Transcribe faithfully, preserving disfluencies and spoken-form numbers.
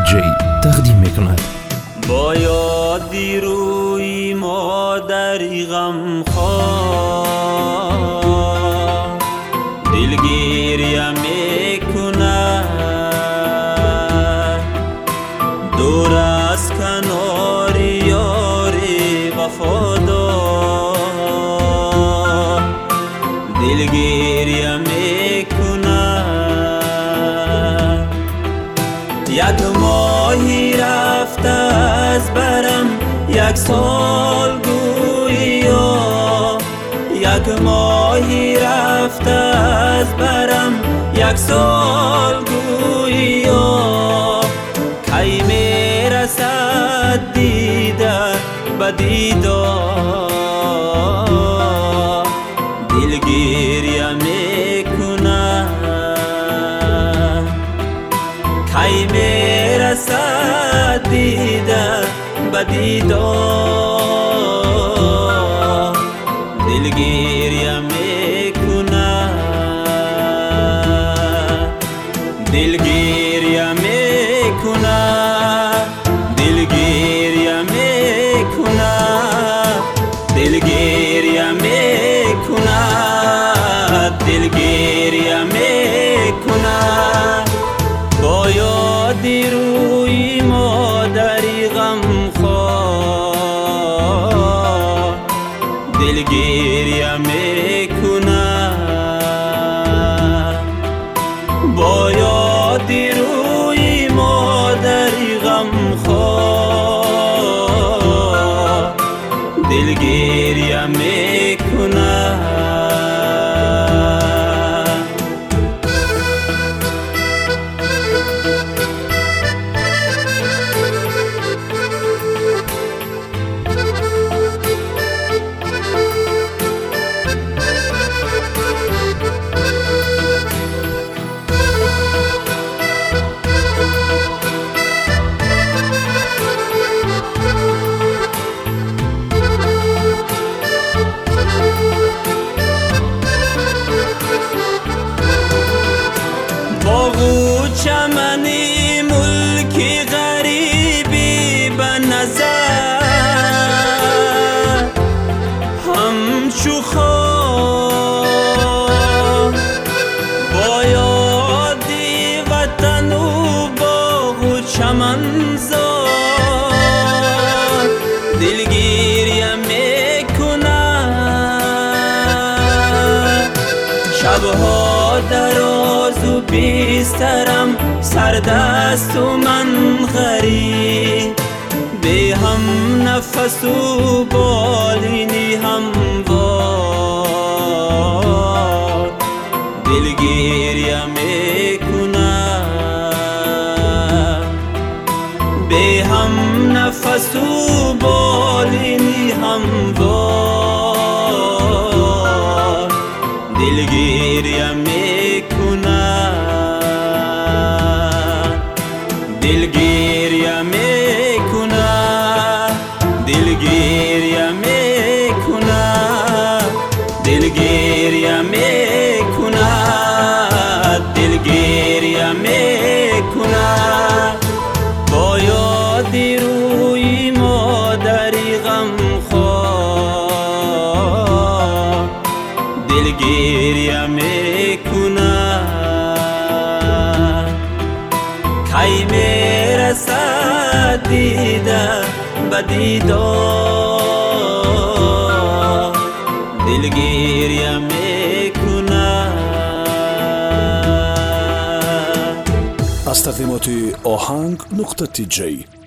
جی تقدیم میکند. با یادی روی مادری غمخوار دلگیریم میکند، دور از کنار یاری وفادار دلگیریم میکند. یک ماهی رفته از برم، یک سال گویا، یک ماهی رفته از برم، یک سال گویا. کی میرسد دیدار به دیدار دلگیریم میکند. کی میرسد دیدار به دیدار دلگیریم میکند. دلگیریم میکند، دلگیریم میکند، دلگیریم میکند، دلگیریم میکند. با یادی روی مادری غمخوار دلگیریم میکند. با یادی روی مادری غمخوار دلگیریم میکند. چمنی ملکی غریبی به نظر همچو خواه، با یادی وطن و باغ و چمنزار دلگیریم میکند. شبها دراز و بیسترم سردست و من غریب، به هم نفس و بالینی هموار دلگیریم میکند. به هم نفس و بالینی هموار دلگیریم میکند. دلگیریم میکند، دلگیریم میکند، دلگیریم میکند، دلگیریم میکند. با یادی روی مادری غمخوار دلگیریم میکند. کی میرسد دیدار به دیدار دلگیریم میکند. از تقدیمات آهنگ نقطه تی جی